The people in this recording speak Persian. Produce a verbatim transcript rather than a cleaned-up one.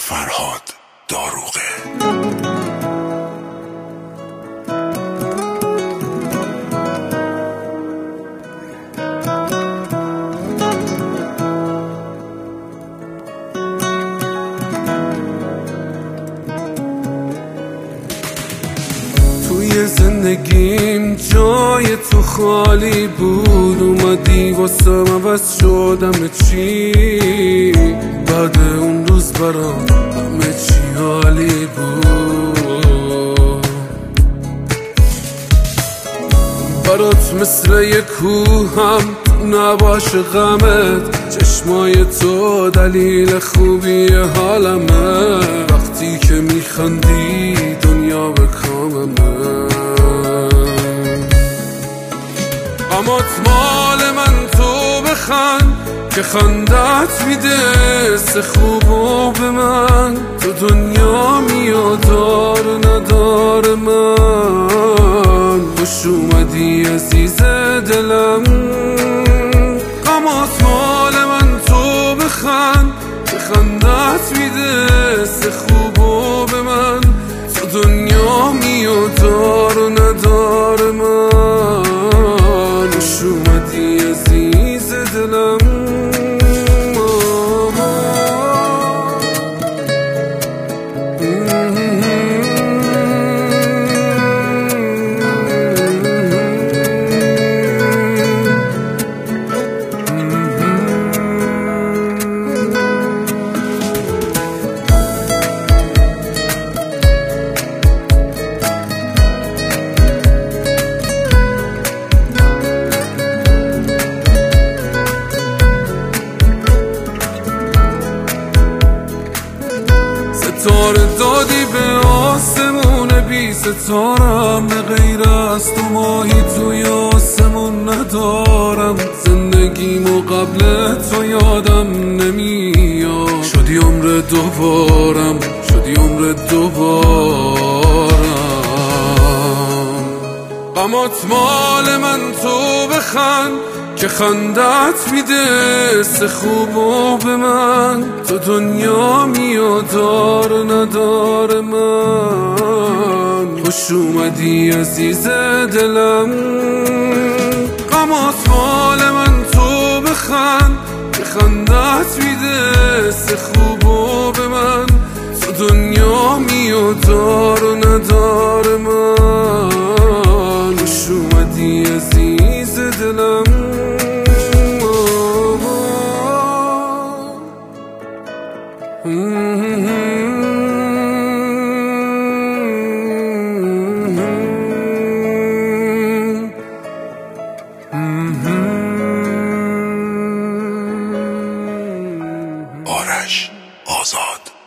فرهاد داروغه. توی زندگیم جای تو خالی بود، اومدی واسم عوض شدم چی. بعد اون روز برام همه چی حالی بود، برات مثل یک کوهم نباش غمت. چشمای تو دلیل خوبی حالمه، وقتی که میخندی دنیا به کاممه. غمات مال من تو بخند که خندت میده سه خوبو به من. تو دنیا میادار ندار من، خوش اومدی عزیز دلم. غمات مال من تو بخند که خندت میده سه خوبو به من. تو دنیا میادار و ندار من، خوش اومدی عزیز دلم. ستاره دادی به آسمون بی ستارم، به غیر از تو ماهی توی آسمون ندارم. زندگیمو قبل تو یادم نمیاد، شدی عمر دوبارم، شدی عمر دوبارم. غمات مال من تو بخند که خندت میده سه خوبو به من. تو دنیا میادار ندار من، خوش اومدی عزیز دلم. غمات مال من تو بخند که خندت میده سه خوبو به من. تو دنیا میادار ندار من، خوش اومدی عزیز دلم. آرش آزاد.